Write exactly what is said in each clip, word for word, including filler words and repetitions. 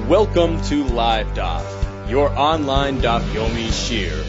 Welcome to Live Daf, your online Daf Yomi Shir.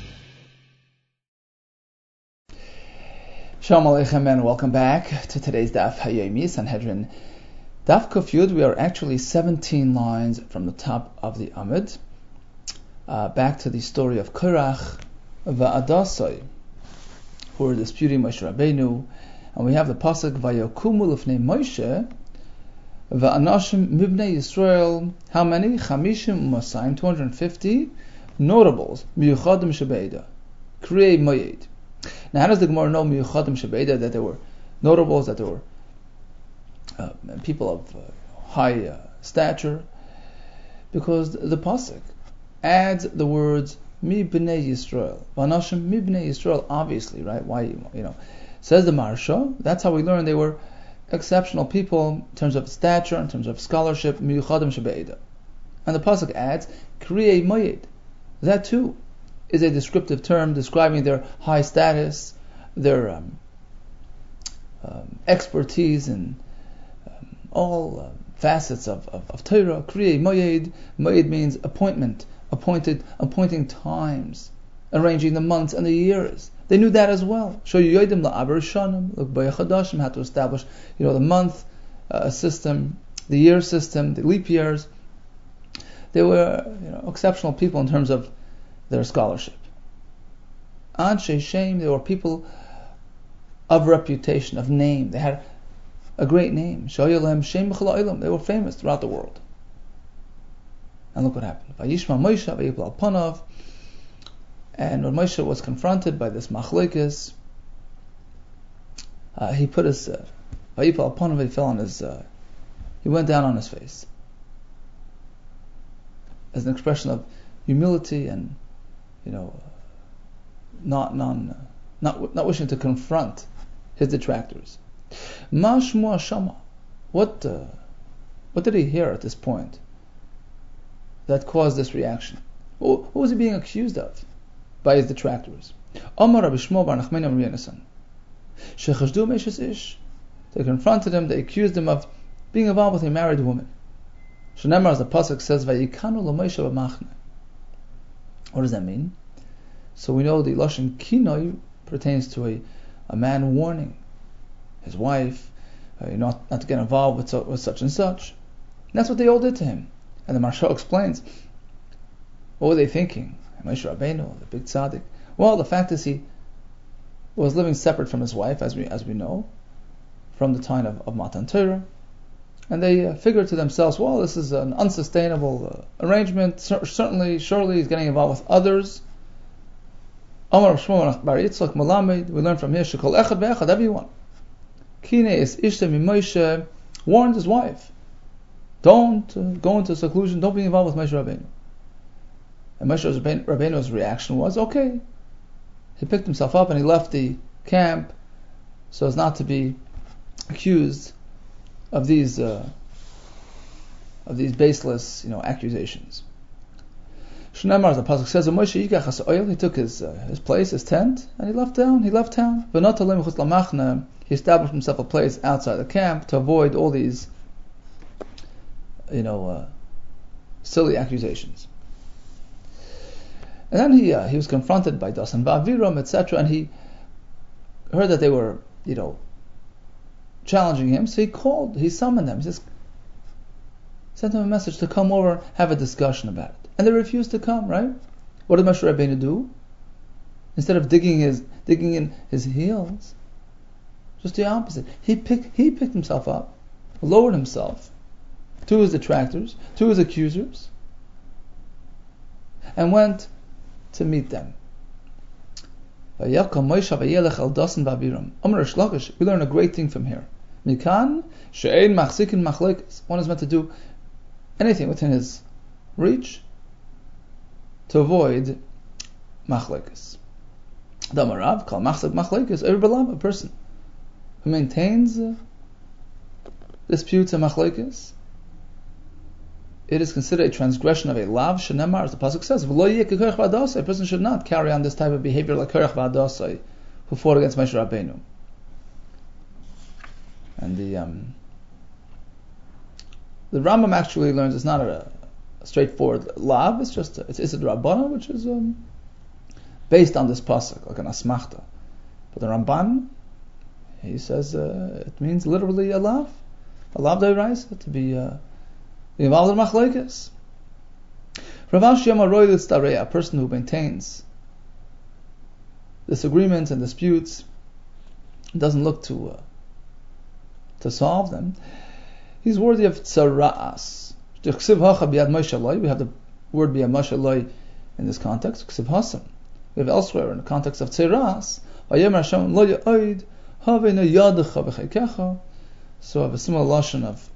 Shalom Aleichem and welcome back to today's Daf Hayomi Sanhedrin Daf Kuf Yud. We are actually seventeen lines from the top of the Amud, uh, back to the story of Korach va'Adasai, who were disputing Moshe Rabbeinu, and we have the pasuk Vayokumu lifnei Moshe va'anashim mibnei Yisrael. How many? Chamishim u'masayim, two hundred fifty notables. Miyuchadim shebeida, kriyei moyed. Now, how does the Gemara know miyuchadim shebeida, that there were notables, that there were uh, people of uh, high uh, stature? Because the pasuk adds the words mi bnei Yisrael, v'anashim mi bnei Yisrael. Obviously, right? Why you know? Says the Maharsha. That's how we learn they were exceptional people in terms of stature, in terms of scholarship. Miyuchadim shebeida, and the pasuk adds kriyei moyed. That too is a descriptive term describing their high status, their um, um, expertise in um, all uh, facets of, of, of Torah. Kriyei moyed. Moyed means appointment, appointed, appointing times, arranging the months and the years. They knew that as well. Show you yodim la'aber shanim, look by chadashim, had to establish, you know, the month uh, system, the year system, the leap years. They were, you know, exceptional people in terms of their scholarship. Anshe Shem, they were people of reputation, of name. They had a great name. Shoyalem Shem b'chol ha'olam. They were famous throughout the world. And look what happened. Vayishma Moshe vayipal panav. And when Moshe was confronted by this machlokes, uh, he put his vayipal panav. He fell on his. Uh, he went down on his face as an expression of humility and, you know, not non, not not wishing to confront his detractors. Ma shmua shama. What uh, what did he hear at this point that caused this reaction? What, what was he being accused of by his detractors? Amar Rabbi Shmuel bar Nachmani Amar Yonasan. Shechashdu meishes ish. They confronted him. They accused him of being involved with a married woman. Shneimar, as the pasuk says, Vayikanu l'Moshe b'machne. What does that mean? So we know the lashon kinoi pertains to a, a man warning his wife, uh, not not to get involved with, so, with such and such. And that's what they all did to him. And the Maharsha explains, what were they thinking? Moshe Rabbeinu, the big tzaddik. Well, the fact is he was living separate from his wife, as we as we know, from the time of, of Matan Torah. And they uh, figured to themselves, well, this is an unsustainable uh, arrangement. C- certainly, surely he's getting involved with others. Amar Shmuel bar Yitzchak Malamed. We learn from here, Shekol Echad ve'Echad, everyone. Kine is Ishta mi Moshe, warned his wife, don't uh, go into seclusion, don't be involved with Moshe Rabbeinu. And Moshe Rabbeinu's reaction was, okay. He picked himself up and he left the camp so as not to be accused of these uh, of these baseless, you know, accusations. Shneimar, as the pasuk says, Moshe yikach has oil. He took his uh, his place, his tent, and he left town. He left town. He established himself a place outside the camp to avoid all these, you know, uh, silly accusations. And then he uh, he was confronted by Dasan Va'aviram, et cetera, and he heard that they were, you know, challenging him. So he called, he summoned them. He says, sent them a message to come over, have a discussion about it. And they refused to come, right? What did Moshe Rabbeinu do? Instead of digging his digging in his heels, just the opposite. He picked he picked himself up, lowered himself to his detractors, to his accusers, and went to meet them. We learn a great thing from here. One is meant to do anything within his reach to avoid machlekes. Damarav called machlekes, a person who maintains uh, disputes and machlekes. It is considered a transgression of a lav shenemar, as the pasuk says. A person should not carry on this type of behavior like Korach v'Adasai, who fought against Moshe Rabbeinu. And the um, the Rambam actually learns it's not a straightforward lav. It's just a, it's Issa D'Rabbana, which is um, based on this pasuk, like an asmachta. But the Ramban, he says uh, it means literally a lav, a lav d'oraisa, to be uh, involved in machlokes. Rav Ashi Amar Roi L'Tzarei, a person who maintains disagreements and disputes, doesn't look to uh, to solve them, he's worthy of tzara'as. We have the word biyad Moshe Eloi in this context. We have elsewhere in the context of tzara'as. So I have a similar lashon of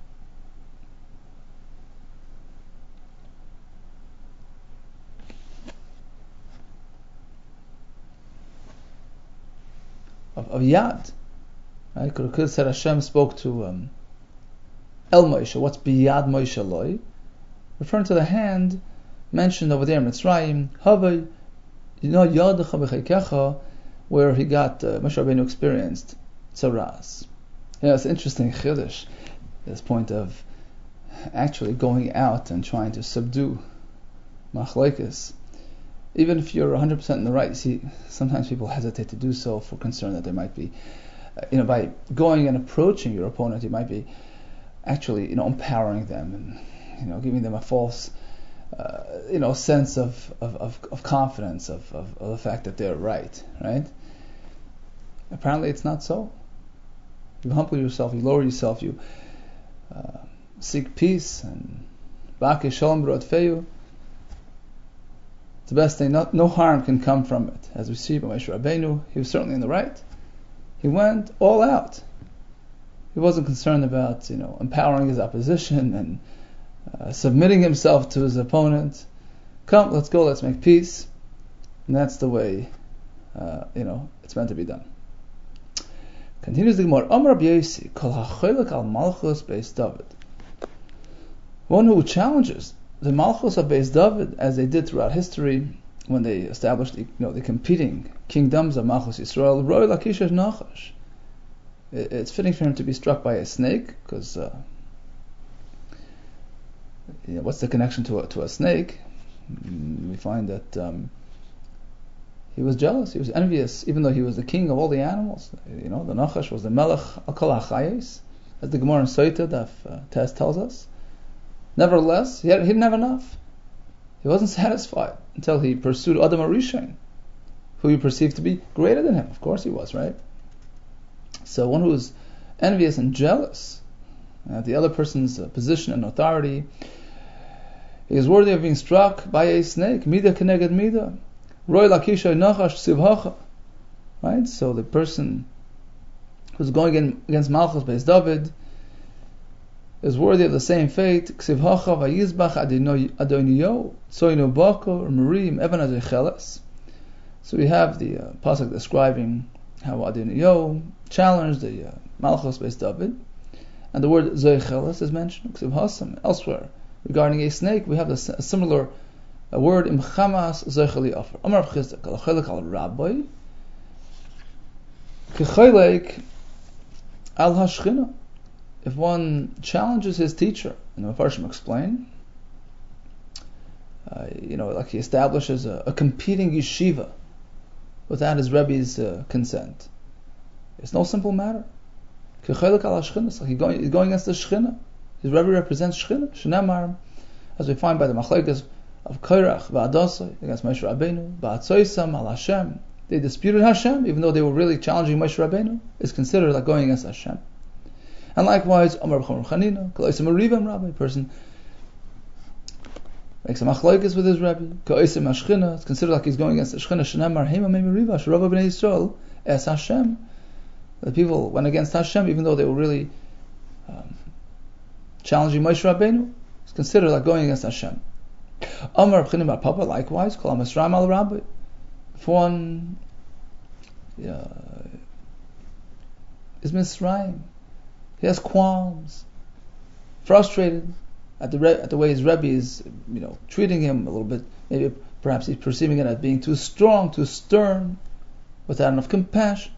Of, of Yad. Right? Could have said Hashem spoke to um, El Moshe. What's Biyad Moshe Eloi? Referring to the hand mentioned over there in Mitzrayim, Havay, you know, Yadecha B'Chaikecha, where he got, uh, Moshe Rabbeinu experienced Tzaras. You know, it's interesting, Chiddush, this point of actually going out and trying to subdue Machlokes. Even if you're one hundred percent in the right, you see, sometimes people hesitate to do so for concern that there might be, uh, you know, by going and approaching your opponent, you might be actually, you know, empowering them and, you know, giving them a false, uh, you know, sense of, of, of, of confidence of, of, of the fact that they're right, right? Apparently it's not so. You humble yourself, you lower yourself, you uh, seek peace, and Ba'akei Shalom B'Rodfeyu. The best thing, not, no harm can come from it. As we see by Moshe Rabbeinu, he was certainly in the right. He went all out. He wasn't concerned about, you know, empowering his opposition and uh, submitting himself to his opponent. Come, let's go, let's make peace. And that's the way, uh, you know, it's meant to be done. Continues the Gemara. Amar Rabbi Yosi, Kol ha'cholek al malchus beis David. One who challenges the Malchus of Beis David, as they did throughout history, when they established the, you know, the competing kingdoms of Malchus Yisrael, Roy Lakish Nachash. It's fitting for him to be struck by a snake, because uh, you know, what's the connection to a, to a snake? We find that um, he was jealous, he was envious, even though he was the king of all the animals. You know, the Nachash was the Melech Al Kol HaChayos, as the Gemara in Soita Daf uh, Tez tells us. Nevertheless, he, had, he didn't have enough. He wasn't satisfied until he pursued Adam HaRishon, who he perceived to be greater than him. Of course he was, right? So one who is envious and jealous at the other person's uh, position and authority, he is worthy of being struck by a snake. Mida keneged mida. Roy lakisha nachash sivhacha. Right? So the person who's going in against Malchus Beis David is worthy of the same fate. Ksivhacha vayizbach adoniyo tsoinu bako marim evan azecheles. So we have the uh, pasuk describing how Adoniyo challenged the uh, Malchus Beis David, and the word zecheles is mentioned. Ksivhasam elsewhere regarding a snake, we have a, a similar a word imchamas zecheli afer. Amar Chizdak al chelek al rabbi kechelek al hashchina. If one challenges his teacher, and the Mefarshim explain, uh, you know, like he establishes a, a competing yeshiva without his Rebbe's uh, consent, it's no simple matter. Kechelek al hashchina, it's like he's going, he's going against the Shechina. His Rebbe represents Shechina. Shnemar, as we find by the Machlokes of Korach v'Adosai against Moshe Rabbeinu, v'Atzoisam al Hashem. They disputed Hashem, even though they were really challenging Moshe Rabbeinu. Is considered like going against Hashem. And likewise, Amar B'Chomar Chanina, Ka'osim Arivim Rabbi, a person makes a machlokes with his Rebbe. Ka'osim Hashchina, it's considered like he's going against the Shechina. Shnemar Hema Mei Meriva Sh'Rava B'nei Yisrael Es Hashem. The people went against Hashem, even though they were really um, challenging Moshe Rabbeinu. It's considered like going against Hashem. Amar B'chinim Bar Papa, likewise, Kol HaMisraim Al Rabbi. If one uh, is Misraim, he has qualms, frustrated at the re- at the way his Rebbe is, you know, treating him a little bit. Maybe perhaps he's perceiving it as being too strong, too stern, without enough compassion.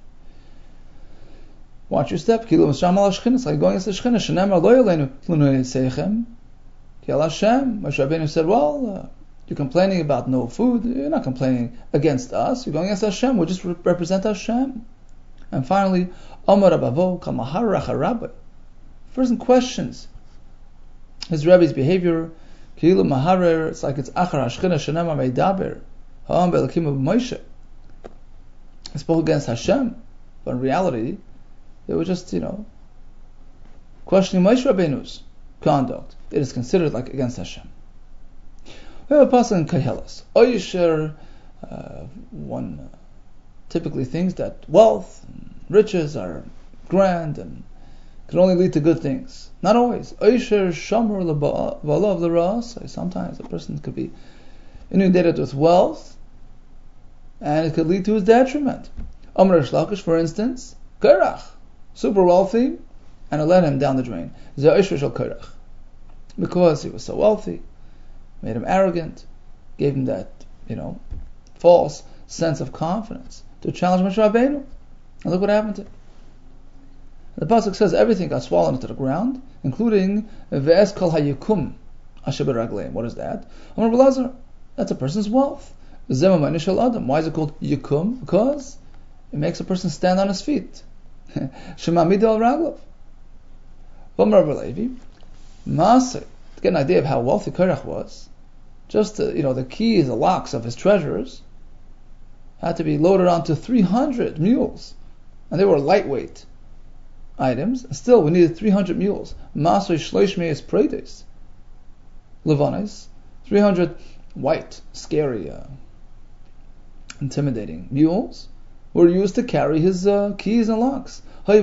Watch your step. Kilu Mishram al Shechina. It's like going against the Shechina. Shenemar lo yaleinu l'nei seichem Kiel Hashem. Moshe Rabbeinu said, well, uh, you're complaining about no food. You're not complaining against us. You're going against Hashem. We'll just re- represent Hashem. And finally, Amar Rabavo Kamahar Rabbi. Person questions his Rebbe's behavior. Kilu Maharer. It's like it's Achar Hashchina Shenema Meidaber Ha'am Be'elakim of Moshe. He spoke against Hashem, but in reality, they were just, you know, questioning Moshe Rabbeinu's conduct. It is considered like against Hashem. We have a passage in Koheles. Oyisher, uh, one uh, typically thinks that wealth and riches are grand and can only lead to good things. Not always. Oyisher shomer v'alav l'ra'asai. Sometimes a person could be inundated with wealth and it could lead to his detriment. Amr Shlakish, for instance, Korach, super wealthy, and it led him down the drain. Ze oyisher shel Korach. Because he was so wealthy, made him arrogant, gave him that, you know, false sense of confidence to challenge Moshe Rabbeinu. And look what happened to him. The pasuk says everything got swallowed into the ground, including ve'es kol hayikum asher beragleim. What is that? Amar Belazar, that's a person's wealth. Zema ma'nishal adam. Why is it called yikum? Because it makes a person stand on his feet. Shema midal raglav. Amar Levi, Maaseh. To get an idea of how wealthy Korach was, just the, you know, the keys, the locks of his treasures had to be loaded onto three hundred mules, and they were lightweight items. Still, we needed three hundred mules. Masoi shloish meis preides, levanes, three hundred white, scary, uh, intimidating mules were used to carry his uh, keys and locks.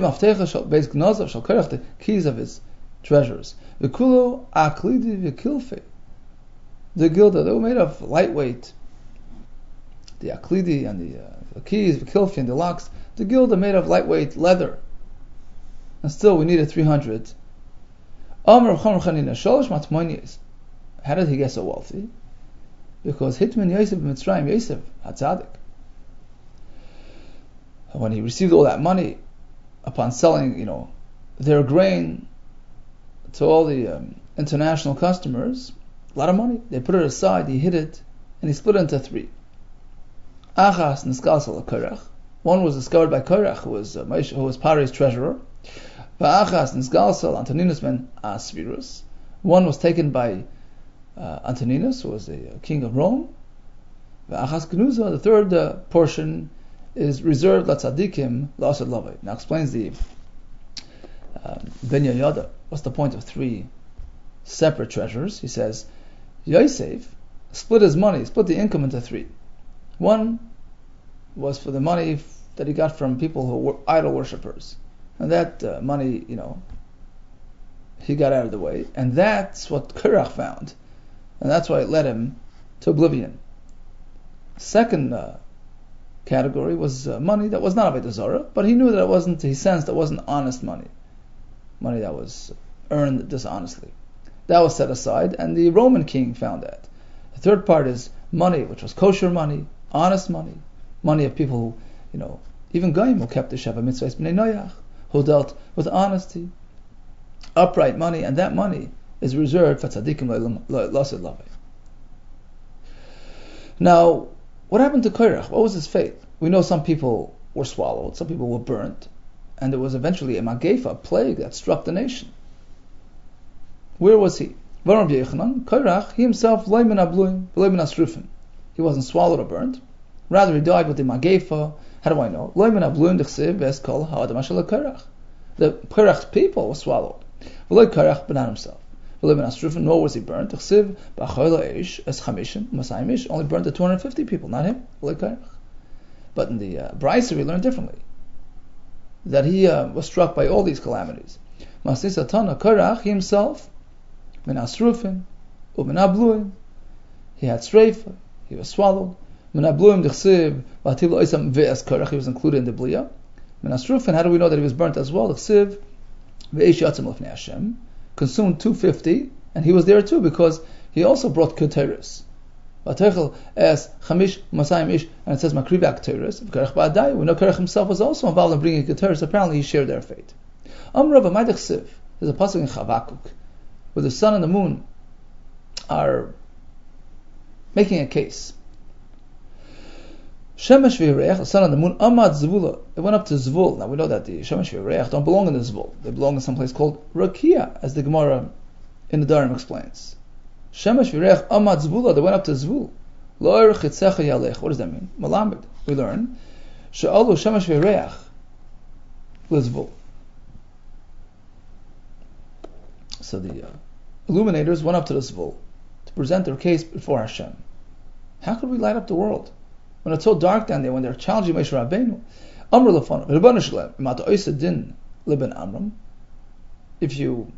The keys of his treasures. V'kulo aklidi v'kilfe. The gilda, they were made of lightweight. The aklidi and the, uh, the keys, the kilfi and the locks, the gilda made of lightweight leather. And still we needed three hundred. Amr Chomr Chanina, Sholosh Matmonies. How did he get so wealthy? Because Hitman Yosef Mitzrayim, Yosef HaTzadik, when he received all that money upon selling, you know, their grain to all the um, international customers, a lot of money. They put it aside, he hid it, and he split it into three. Achas Niskalsal Korach. One was discovered by Korach, who was uh, Moshe, who was Pare's treasurer. Va'achas Niskalsal Antoninus ben Asvirus. One was taken by uh, Antoninus, who was the uh, king of Rome. Va'achas Gnuza. The third uh, portion is reserved latzadikim la'asad lavai. Now explains the um, Ben Yoyada. What's the point of three separate treasures? He says Yosef split his money, split the income into three. One was for the money that he got from people who were idol worshippers, and that uh, money, you know, he got out of the way, and that's what Korach found, and that's why it led him to oblivion. Second uh, category was uh, money that was not Avodah Zarah, but he knew that it wasn't, he sensed that wasn't honest money, money that was earned dishonestly. That was set aside, and the Roman king found that. The third part is money, which was kosher money, honest money, money of people who, you know, even Goyim who kept the Sheva Mitzvahs B'nei Noach, who dealt with honesty, upright money, and that money is reserved for tzaddikim l'asad lavei. Now, what happened to Korach? What was his fate? We know some people were swallowed, some people were burnt, and there was eventually a magefa, a plague that struck the nation. Where was he? Korach, he himself, he wasn't swallowed or burnt. Rather, he died with the magefa. How do I know? The Korach's people were swallowed. But not himself. Nor was he burnt. Only burned the two hundred fifty people, not him. But in the uh, Brisa we learned differently. That he uh, was struck by all these calamities. Korach, he himself, he had streifa, he was swallowed. He was included in the Bliya. How do we know that he was burnt as well? Consumed two hundred fifty, and he was there too because he also brought keteris. And it says Makrivak keteris. We know Korach himself was also involved in bringing keteris. Apparently he shared their fate. There's a pasuk in Chavakuk where the sun and the moon are making a case. Shemesh v'Yireach, the sun and the moon, Amad Zvula, it went up to Zvul. Now we know that the Shemesh v'Yireach don't belong in the Zvul. They belong in some place called Rakia, as the Gemara in the Dharam explains. Shemesh v'Yireach, Amad Zvula, they went up to Zvul. Lo'er chitzecha yalech. What does that mean? Malamed. We learn, She'alu Shemesh v'Yireach, Lizvul. So the uh, illuminators went up to the Zvul to present their case before Hashem. How could we light up the world when it's so dark down there, when they're challenging Moshe Rabbeinu? Amr lefanav, Rebbeinu Shalem, imata oisa din liben Amram. If you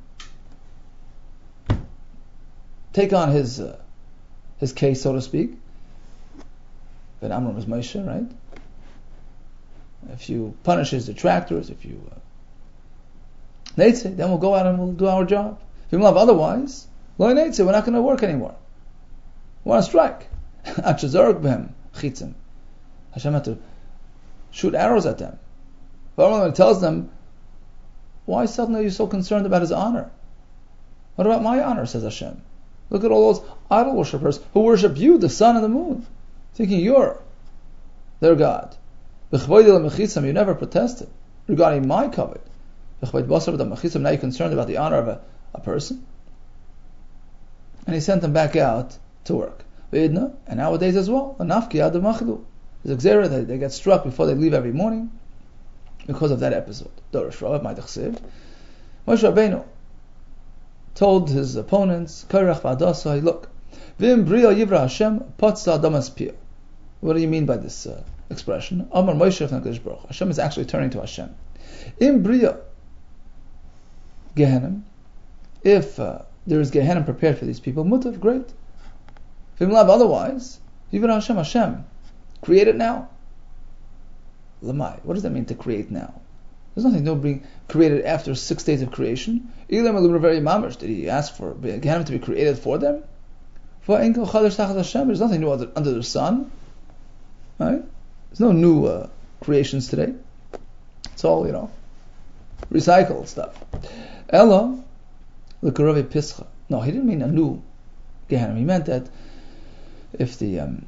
take on his uh, his case, so to speak, Ben Amram is Moshe, right? If you punish his detractors, if you uh, Neitze, then we'll go out and we'll do our job. If you love otherwise, lo neitze, we're not going to work anymore. We want to strike. Hashem had to shoot arrows at them. But he tells them, why suddenly are you so concerned about his honor? What about my honor, says Hashem? Look at all those idol worshippers who worship you, the sun and the moon, thinking you're their God. You never protested regarding my covet. Now you're concerned about the honor of a, a person. And he sent them back out to work. And nowadays as well, there's a gzera that they get struck before they leave every morning because of that episode. Moshe Rabbeinu told his opponents, look, what do you mean by this uh, expression? Hashem is actually turning to Hashem. In Bria Gehenim, if uh, there is Gehenim prepared for these people, mutav, great. If otherwise, even Hashem, Hashem, create it now. Lamai, what does that mean to create now? There's nothing new being created after six days of creation. Did he ask for Gehenim to be created for them? There's nothing new under, under the sun. Right? There's no new uh, creations today. It's all, you know, recycled stuff. Ella, the Karavi Pischa. No, he didn't mean a new Gehenim. He meant that if the um,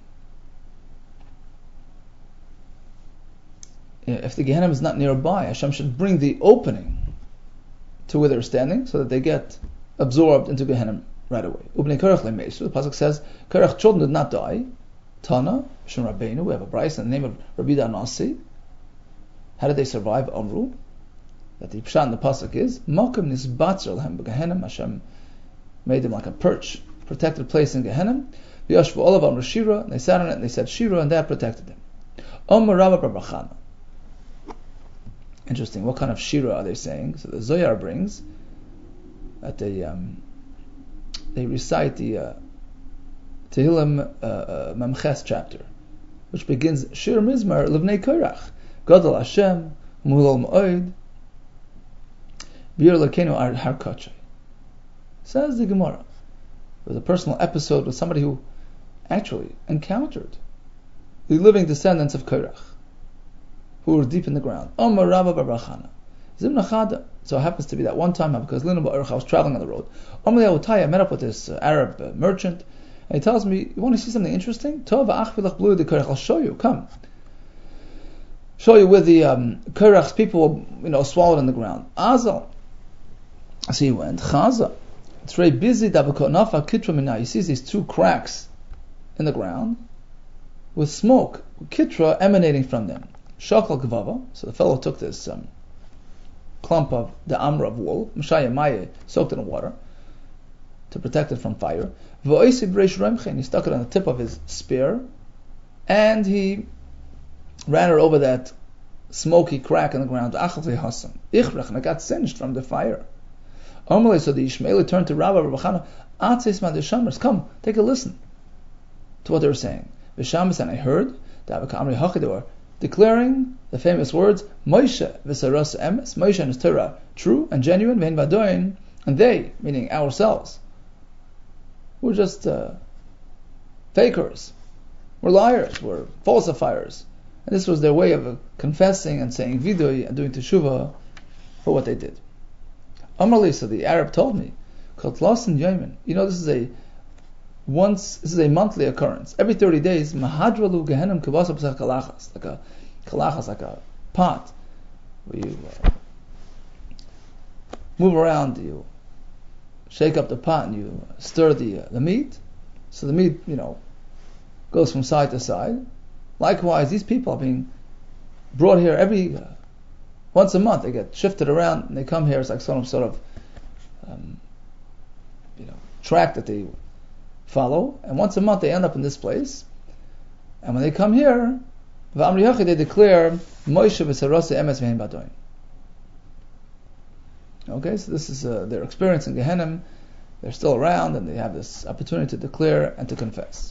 if the Gehenim is not nearby, Hashem should bring the opening to where they're standing, so that they get absorbed into Gehenim right away. Ubnei Korach le'meishu. The pasuk says Korach children did not die. Tana Shem Rabbeinu. We have a brayso in the name of Rabbi Danasi. How did they survive? Amru. That the pshat in the pasuk is Makom nisbatzer lehem b'Gehenim. Hashem made them like a perch, protected place in Gehenim. V'yashvu olav amru shira. And they sat on it and they said shira, and that protected them. Amar Rabba bar Chana. Interesting. What kind of shira are they saying? So the Zohar brings that they um, they recite the uh, Tehillim uh, uh, Memches chapter, which begins Shir Mizmar Livnei Korach Gadol Hashem Mulol Ma'od Bir Lekenu Har Kachay. Says the Gemara. It was a personal episode with somebody who actually encountered the living descendants of Korach, who were deep in the ground. Omar Rabba bar Chana. Zimna Chada. So it happens to be that one time, because Lina Ba'arach, I was traveling on the road. Omar Yahutay, I met up with this uh, Arab uh, merchant, and he tells me, you want to see something interesting? Tov Achvilach Blue de Korach. I'll show you. Come. Show you where the um, Korach's people were, you know, swallowed in the ground. Azal. So he went. Chaza. It's very busy. Dabakonafa Kitra Minah. He sees these two cracks in the ground with smoke, Kitra emanating from them. Shakal Gvava. So the fellow took this um, clump of the amra of wool, Mashaya Maya, soaked in water to protect it from fire. He stuck it on the tip of his spear, and he ran it over that smoky crack in the ground. And it got singed from the fire. So the Ishmaeli turned to Rabbi Rabachana. Come, take a listen to what they were saying. And I heard that they were declaring the famous words, Moshe v'saras emes, Moshe and his Torah, true and genuine, vein badoin, and they, meaning ourselves, we're just uh, fakers, we're liars, we're falsifiers. And this was their way of uh, confessing and saying vidui and doing teshuvah for what they did. Amarli, so the Arab told me, Kotlasan Yemen, you know, this is a once, this is a monthly occurrence, every thirty days, mahadralu gehenim kibasa b'sach kalachas, like a kalachas, like a pot, where you uh, move around, you shake up the pot and you stir the uh, the meat, so the meat, you know, goes from side to side. Likewise, these people are being brought here every uh, once a month. They get shifted around and they come here. It's like some sort of um, you know track that they follow, and once a month they end up in this place. And when they come here, they declare Moshe v'Sarasa emes v'hein badoin. Okay, so this is uh, their experience in Gehenna. They're still around and they have this opportunity to declare and to confess.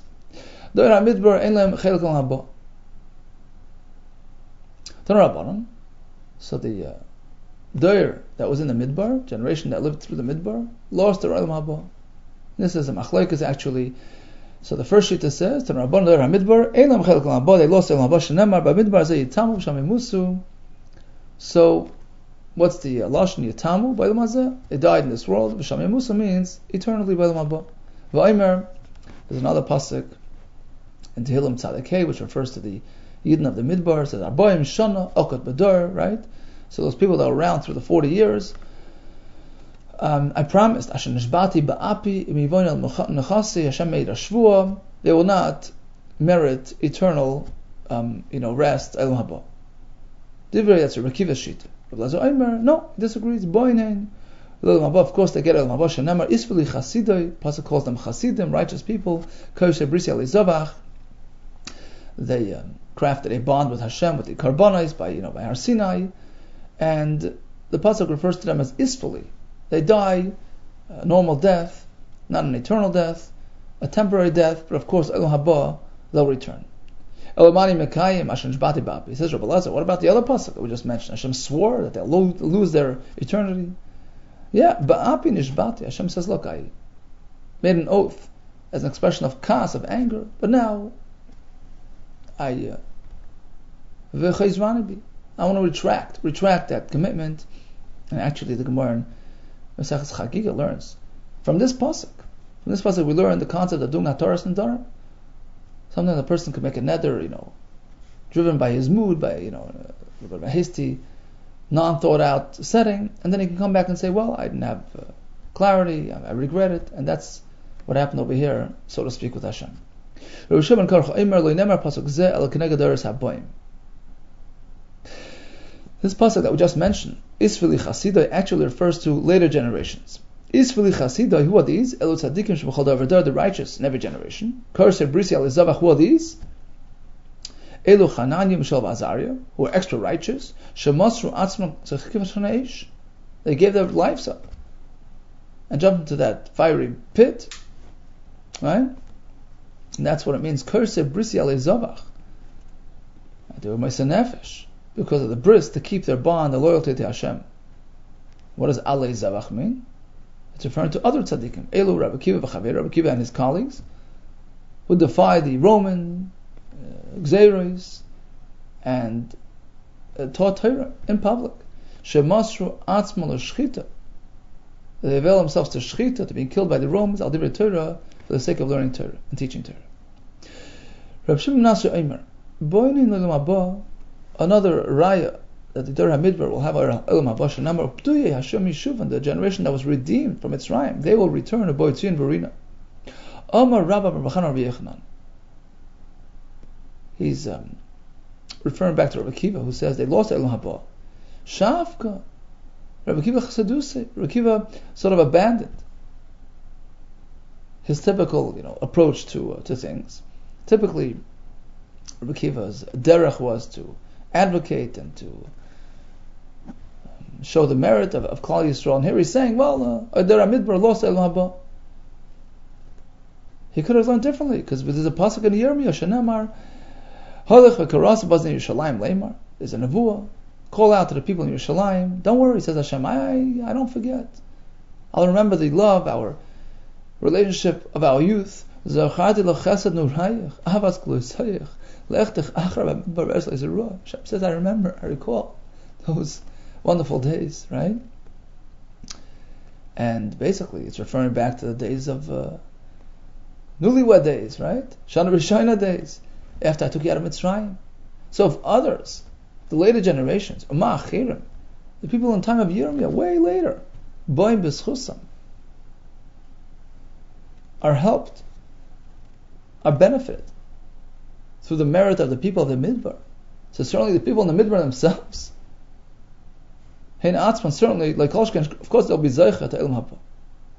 So the uh, Doir that was in the Midbar, generation that lived through the Midbar, lost their Olam Haba. This is a machlokes actually. So the first shita says, they lost Olam Haba. So what's the uh, Lashon Yitamu by the Mazah? They died in this world. V'sham Musa means eternally by the Mabba. V'aymer, there's another pasuk in Tehillim Tzadikei, which refers to the Yidden of the Midbar. It says, Arboim Shana, Okot Badar, right? So those people that were around through the forty years, um, I promised, Asher Nishbati Ba'api, Imivoin al Nechasi, Hashem made a Shvua, they will not merit eternal, um, you know, rest, Elam Haba. Divrei Yatzer, Rekiva Shita. No, he disagrees. Boinen. Of course, they get Elam Haba. Shenemar Isvili Chasidoi. Pasuk calls them Chasidim, righteous people. Kosher Brisi Alizavach. They um, crafted a bond with Hashem, with the Karbonis, by you know by Har Sinai, and the pasuk refers to them as Isvili. They die a normal death, not an eternal death, a temporary death, but of course Elam Haba, they'll return. Elamani Mekayim Hashem Shbati Bapi. He says, Rabbi Lazar, what about the other pasuk that we just mentioned? Hashem swore that they'll lo- lose their eternity. Yeah, Ba'api Nishbati. Hashem says, look, I made an oath as an expression of kas, of anger, but now I uh, I want to retract, retract that commitment. And actually the Gemara in Maseches Chagiga learns from this pasuk. From this pasuk we learn the concept of doing hataras nedarim. Sometimes a person can make a neder, you know, driven by his mood, by, you know, a, a hasty, non-thought out setting, and then he can come back and say, well, I didn't have uh, clarity, I, I regret it, and that's what happened over here, so to speak, with Hashem. This pasuk that we just mentioned, Isvili Chasidai, actually refers to later generations. Isvili Chasidai, who are these? Elu tzadikim shebachol davar dar, the righteous in every generation. Korser brisi alizavach, who are these? Elu Chananya Mishael v'Azariah, who are extra righteous. Shemasru atzmam tzachkiv ha'eish, they gave their lives up and jumped into that fiery pit, right? And that's what it means. Korser brisi alizavach, they were ma'aseh nefesh, because of the bris, to keep their bond, the loyalty to Hashem. What does alei zavach mean? It's referring to other tzaddikim. Elu Rabbi Akiva v'Chaver, Rabbi Akiva and his colleagues, who defy the Roman uh, Xeris and uh, taught Torah in public. Shemasru atzma l'shchita. They avail themselves to shchita, to being killed by the Romans, al divrei Torah, for the sake of learning Torah and teaching Torah. Rabbi Shimon Nasir Eimer, boinin l'olam haba, another raya that the Dor HaMidbar will have Elam Haba Shenamar P'tuyei Hashem Yishuvan, the generation that was redeemed from its Mitzrayim, they will return to Boitzion Verina. Amar Rabba Rabbi Rabbi Yechanan. He's um, referring back to Rabbi Akiva, who says they lost Elam Haba. Shavka. Rabbi Akiva Chassaduse. Rabbi Akiva sort of abandoned his typical, you know, approach to uh, to things. Typically, Rabbi Akiva's derech was to advocate and to show the merit of, of Klal Yisrael. And here he's saying, well, Dor HaMidbar lost Elam Haba. He could have learned differently, because there's a pasuk in Yirmiyah, Shenamar, Halech v'karas b'aznei Yerushalayim leimar. There's a nevuah. Call out to the people in Yerushalayim. Don't worry, says Hashem, I, I don't forget. I'll remember the love, our relationship of our youth. Zacharti l'chesed nurayich, avas kloisayich, lechtech achra b'bares le'zerua. Hashem says, I remember, I recall those wonderful days, right? And basically, it's referring back to the days of uh, newlywed days, right? Shana Rishayna days, after I took you out of Mitzrayim. So if others, the later generations, Ummah Achirim, the people in time of Yirmiyah, way later, Boim B'schusam, are helped, are benefited through the merit of the people of the Midbar. So certainly the people in the Midbar themselves, Hein Atzman, certainly, like Kolshken, of course they'll be Zeicha to Ilm Haba.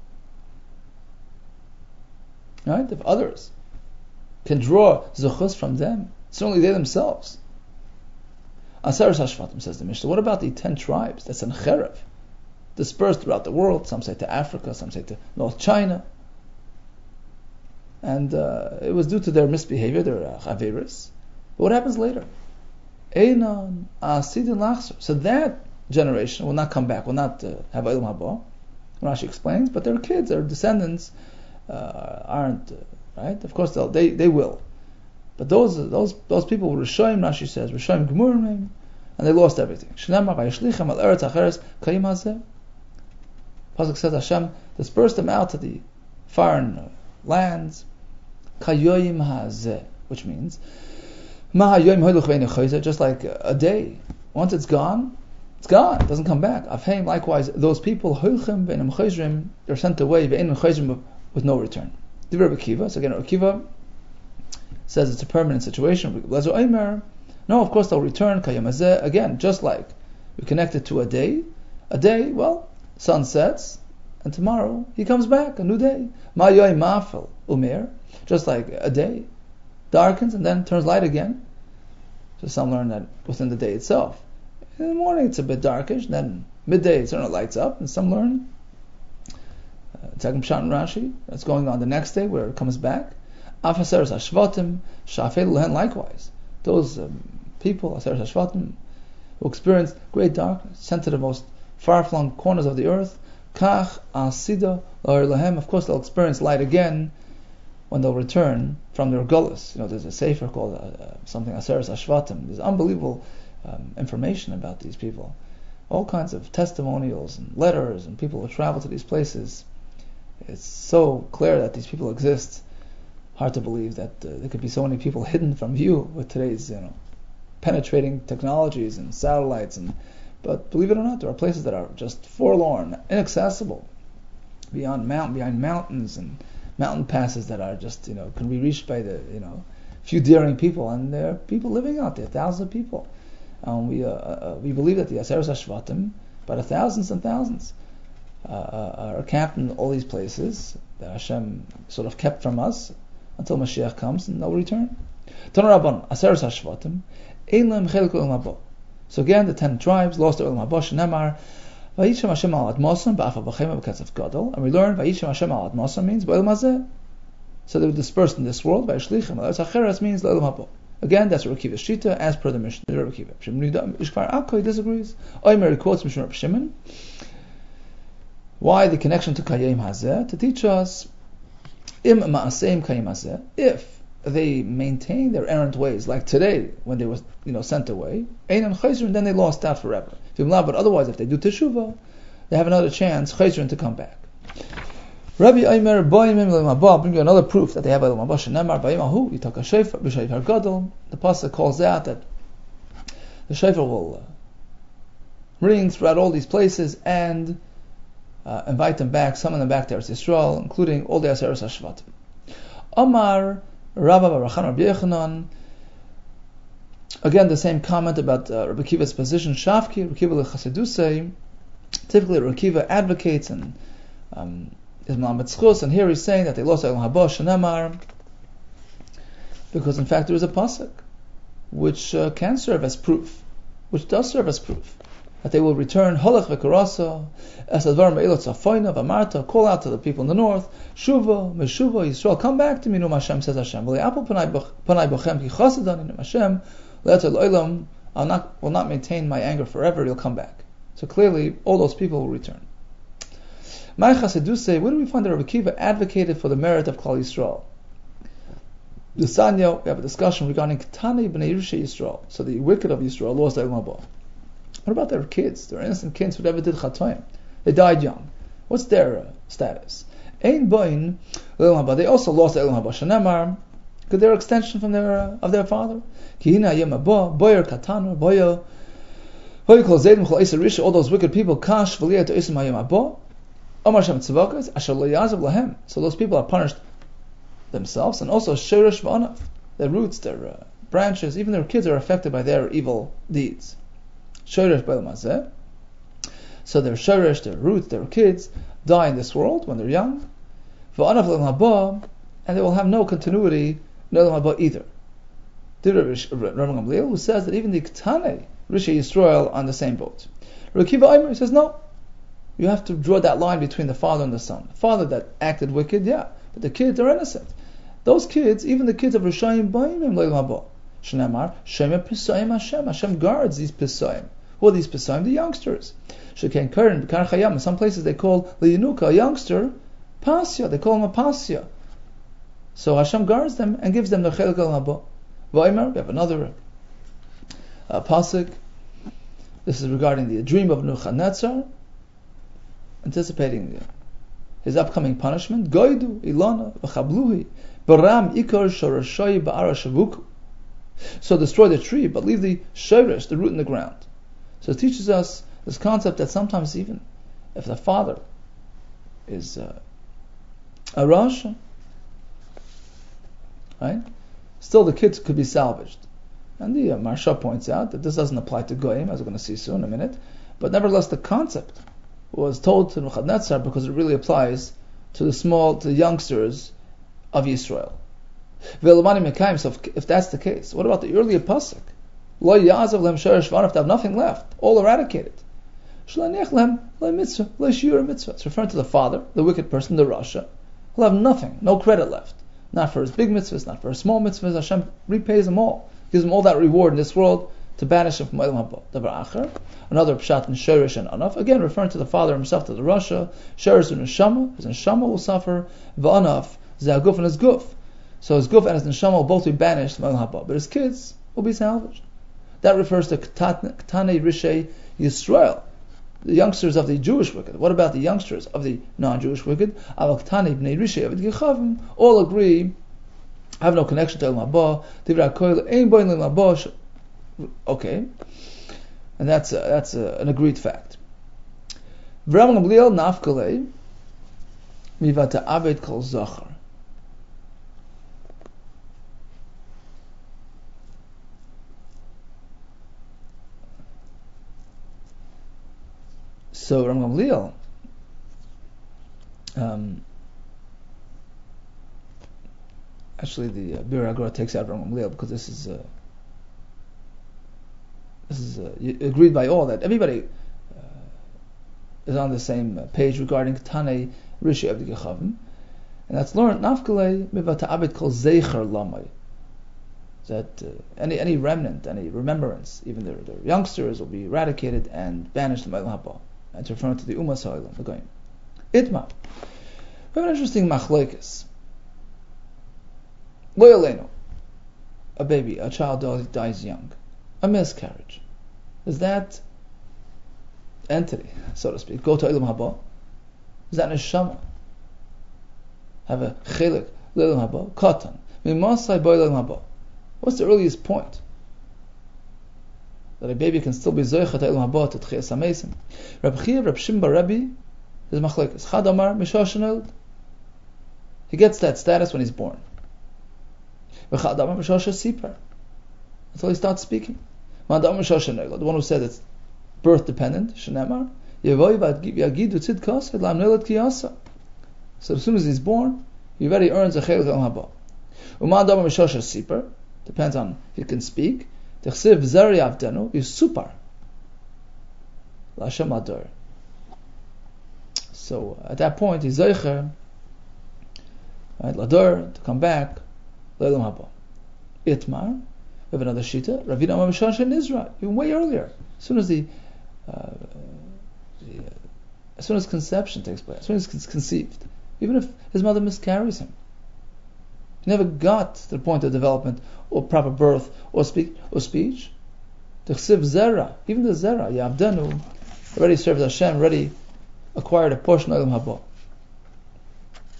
Right? If others can draw Zechus from them, certainly they themselves. Aseres Hashvatim, says the Mishnah. What about the ten tribes? That's in Cherev, dispersed throughout the world. Some say to Africa, some say to North China. And uh, it was due to their misbehavior, their uh, chaveris. But what happens later? Einan asidin lachser. So that generation will not come back, will not uh, have Ilm Haba. Rashi explains, but their kids, their descendants, uh, aren't uh, right. Of course, they they will. But those those those people were Rishoyim, Rashi says, Rishoyim Gemurim, and they lost everything. Shnema vayishlichem al eretz acheres kayim hazeh. Pasuk says Hashem dispersed them out to the foreign uh, lands, kayoyim hazeh, which means ma hayoyim hoyluch ve'enu chayzeh, just like a day. Once it's gone, it's gone. It doesn't come back. Avheim, likewise, those people hoylchem ve'enu chayzrim, they're sent away ve'enu chayzrim with no return. The Rebbe Kiva, so again, Rebbe Kiva says it's a permanent situation. No, of course they'll return. Again, just like we connected to a day. A day, well, sun sets, and tomorrow he comes back, a new day. Just like a day darkens and then turns light again. So some learn that within the day itself. In the morning it's a bit darkish, then midday it certainly lights up, and some learn Tzagim Pshat and Rashi, that's going on the next day where it comes back. Afaseres Hashvatim, Shafel Lehen, likewise. Those um, people, Aseres Hashvatim, who experienced great darkness, sent to the most far-flung corners of the earth, Kach Asida Lahem, of course they'll experience light again when they'll return from their gullus. You know, there's a sefer called uh, uh, something Aseres Hashvatim. There's unbelievable um, information about these people. All kinds of testimonials and letters and people who travel to these places. It's so clear that these people exist. Hard to believe that uh, there could be so many people hidden from view with today's, you know, penetrating technologies and satellites. And but believe it or not, there are places that are just forlorn, inaccessible, beyond mountain, behind mountains and mountain passes that are just, you know, can be reached by the, you know, few daring people. And there are people living out there, thousands of people. Um, we uh, uh, we believe that the Aseres Hashvatim, by the thousands and thousands, uh, uh, are camped in all these places that Hashem sort of kept from us until Mashiach comes and they'll return. Tana Rabban, Aseres Hashvatim, Eilam Chelik Ilm Haba. So again, the ten tribes lost their Ilm Haba. Shenemar, Vayishem Hashem al Admosam, Ba'afa B'chem B'ketzav Gadol. And we learn Vayishem Hashem al Admosam means Ba'ilm Hazeh. So they were dispersed in this world. Vayishlichem al Eretz Acheres means L'Ilm Haba. Again, that's Rebbe Kiva's Shita, as per the Mishnah. Rebbe Kiva. Ishkvar Akkoi disagrees. Oimer quotes Mishnah Rebbe Shimon. Why the connection to Kayim Hazeh? To teach us, Im Ma'aseim Kayim Hazeh, if they maintain their errant ways, like today, when they were, you know, sent away, Einan Chayzrin, then they lost out forever. But otherwise, if they do Teshuvah, they have another chance, Chayzrin, to come back. Rabbi Aimer Boimim L'Ilm Haba, bring you another proof that they have L'Ilm Haba. Shenemar Ba'imahu Yitak HaShofar B'Shofar Gadol. The pasuk calls out that the shofar will uh, ring throughout all these places and uh, invite them back, summon them back to Eretz Yisrael, including all the Aseres Hashvatim. Amar Rabba Barachan Rabbi Yechanan. Again, the same comment about uh, Rabbi Kiva's position. Shafki Rabbi Kiva L'Chasidusei. Typically, Rabbi Kiva advocates and um, is Malamed Zchus, and here he's saying that they lost Ilm Haba Shenemar, because in fact there is a pasuk which uh, can serve as proof, which does serve as proof that they will return. Holach v'karasa es advar me'ilot zafoina v'amarta, call out to the people in the north, Shuva meshuva Yisrael, come back to me, Num Hashem, says Hashem. V'le'apol panai bochem ki chasadani Num Hashem le'etel olam, I'll not will not maintain my anger forever. He'll come back. So clearly, all those people will return. My Chasidusei, where do we find that Rabbi Kiva advocated for the merit of Klal Yisrael? The Sanya, we have a discussion regarding Ketani b'nei Yirusha Yisrael. So the wicked of Yisrael lost their Ilm Haba. What about their kids? Their innocent kids who never did Chatoim. They died young. What's their uh, status? Ein boin Leilam Haba. They also lost Leilam Haba. Shenemar, because they're extension from their uh, of their father. Kihina Yom Haba, Boyer Katanu, Boyer. All those wicked people, Kash V'liyah to Isim Hayom Haba. Omar Shem Tzavakas, Asher Lo Yazav Lahem. So those people are punished themselves, and also Sheresh V'anav. Their roots, their uh, branches, even their kids are affected by their evil deeds. Sheresh B'elam Hazeh. So their Sheresh, their roots, their kids die in this world when they're young. V'anav L'elam Haba, and they will have no continuity, no L'elam Haba either. Rabbi Gamliel, who says that even the Ketane Rishi Yisrael on the same boat. Rabbi Akiva Omer says no. You have to draw that line between the father and the son. The father that acted wicked, yeah, but the kids are innocent. Those kids, even the kids of Rishayim Ba'imim Leilam Haba. Shneimar Shema Pisayim Hashem. Hashem guards these Pisayim. Who are these Pisayim? The youngsters. Sheken Karen B'Kar Chayam. In some places they call Liyanuka, a youngster, Pasya. They call him a Pasya. So Hashem guards them and gives them the Chelik Leilam Haba. V'Omer, we have another uh, pasuk. This is regarding the dream of Nebuchadnezzar, anticipating his upcoming punishment. Goidu ilana v'chabluhi baram ikar shorashay ba'ara shavuku. So destroy the tree, but leave the shorish, the root in the ground. So it teaches us this concept that sometimes even if the father is uh, a rasha, right? Still, the kids could be salvaged. And the uh, Maharsha points out that this doesn't apply to Goyim, as we're going to see soon in a minute. But nevertheless, the concept was told to Nebuchadnezzar because it really applies to the small, to the youngsters of Yisrael. So if, if that's the case, what about the earlier pasuk? Lo yazav lem sheresh v'anav, they have nothing left, all eradicated. Shlanech lem le mitzvah, le shiur mitzvah. It's referring to the father, the wicked person, the rasha. He'll have nothing, no credit left. Not for his big mitzvahs, not for his small mitzvahs. Hashem repays them all. Gives him all that reward in this world to banish him from Eilam Haba. Davar Acher, another pshat in Sheresh and Anav, again referring to the father himself, to the rasha. Sheresh and Neshama, his Neshama will suffer. V'Anav, Zeh and his Guf. So his Guf and his Neshama will both be banished from Eilam Haba, but his kids will be salvaged. That refers to Ketane Rishei Yisrael, the youngsters of the Jewish wicked. What about the youngsters of the non-Jewish wicked? All agree, have no connection to Eilam Haba. Okay, and that's a, that's a, an agreed fact. Rabbi Gamliel nafkalei mivata aved kol zachar. So Rabbi Gamliel um, actually the uh, Bir Agora takes out Rabbi Gamliel because this is uh, this is uh, agreed by all that everybody uh, is on the same page regarding Tane Rishi of the Gechavim, and that's learned nafkalei mivata abed kol zeicher lamay. That uh, any any remnant, any remembrance, even their, their youngsters will be eradicated and banished from Eilam Haba. And to refer to the Ummah Sa'olam, the Goyim. Itma. We have an interesting machlokes. Lo yaleinu. A baby, a child dies young. A miscarriage. Does that entity, so to speak, go to Eilam Haba? Is that neshama? Have a chelik, Eilam Haba, katan. Mimasai bo Eilam Haba. What's the earliest point that a baby can still be zoichet Eilam Haba to Tchias HaMeisim? Rabbi Chiya, Rabbi Shimba, Rabbi, his machlokes. Chad Amar Mishashanel. He gets that status when he's born. V'chad Amar Mishasha Sipar, until he starts speaking. Mad Amar Mishashanel, the one who said it's birth dependent. Shenemar Yevoi V'Yagidu Tzidkas Lam Nelet Kiyasa. So as soon as he's born, he already earns a chelik Eilam Haba. Umad Amar Mishasha Sipar, depends on if he can speak. Techsiv Zari Avdenu is super. Lashem Ador. So at that point, he's Zeicher, right, Lador, to come back, Leilam Haba. Itmar, we have another Shita, Ravina Amar Mishasha in Israel, even way earlier. As soon as the, uh, the uh, as soon as conception takes place, as soon as he's conceived, even if his mother miscarries him, he never got to the point of development or proper birth or speak or speech. T'chsiv zera, even the zera, Yavdenu, already served Hashem, already acquired a portion of Eilam Haba.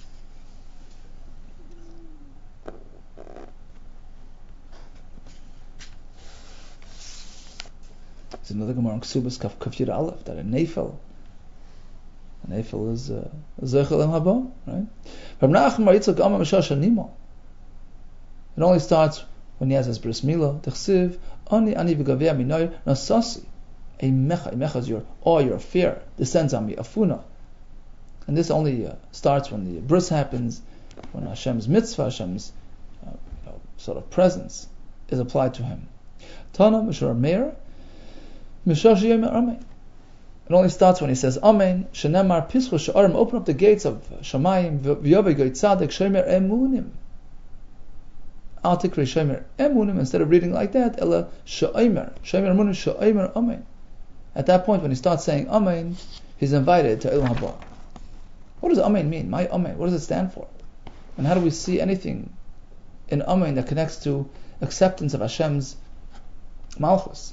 There's another Gemara in Ksubas Kaf Kafir Aleph that a Nefel, a Nefel is a Zechel Em Haba, right? From Nachum Bar Yitzchak Amar Mishash Animo. It only starts when he has his bris milah. T'chsiv ani ani v'gavei minoy nasasi. A mecha, a mecha is your awe, your fear descends on me. Afuna, and this only uh, starts when the bris happens, when Hashem's mitzvah, Hashem's uh, you know, sort of presence is applied to him. Tana mishur meir mishash yemer amen. It only starts when he says amen. Shenemar pischu she'arim. Open up the gates of Shamayim. V'yovei goy tzaddik shemer emunim. Al tikri shemer emunim. Instead of reading like that, ela she'omer shemer emunim she'omer amen. At that point, when he starts saying amen, he's invited to Ilam Haba. What does amen mean? My amen. What does it stand for? And how do we see anything in amen that connects to acceptance of Hashem's malchus?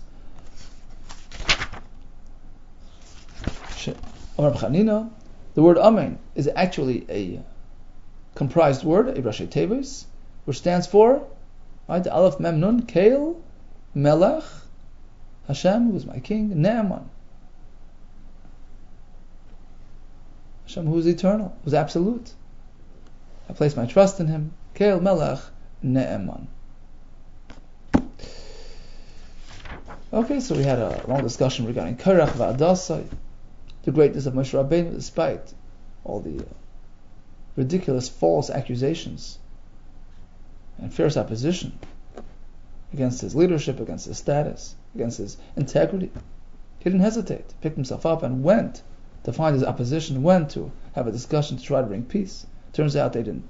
Amar B'chanina, the word amen is actually a comprised word, a Rashi Tevis, which stands for, right, the Aleph Mem Nun, Keil, Melech, Hashem, who is my king, Ne'eman. Hashem, who is eternal, who is absolute. I place my trust in him. Keil, Melech, Ne'eman. Okay, so we had a long discussion regarding Korach V'Adasai, the greatness of Moshe Rabbeinu, despite all the uh, ridiculous false accusations and fierce opposition against his leadership, against his status, against his integrity. He didn't hesitate, picked himself up and went to find his opposition, went to have a discussion to try to bring peace. Turns out they didn't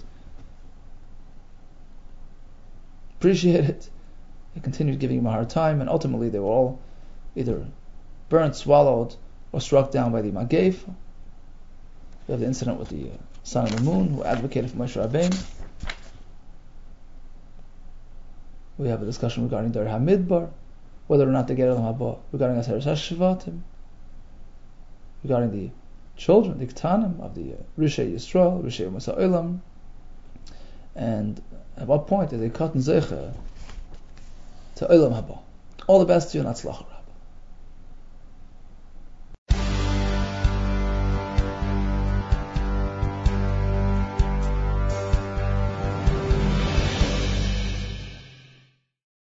appreciate it. They continued giving him a hard time, and ultimately they were all either burnt, swallowed, or struck down by the Magev. We have the incident with the uh, son of the moon who advocated for Moshe Rabbeinu. We have a discussion regarding Dar HaMidbar, whether or not they get Elam Haba, regarding Aseret HaShvatim, regarding the children, the Ktanim of the uh, Rishei Yisrael, Rishei Masa Olam, and at what point did they cut and Zecha to Olam Haba. All the best to you and Atzlach.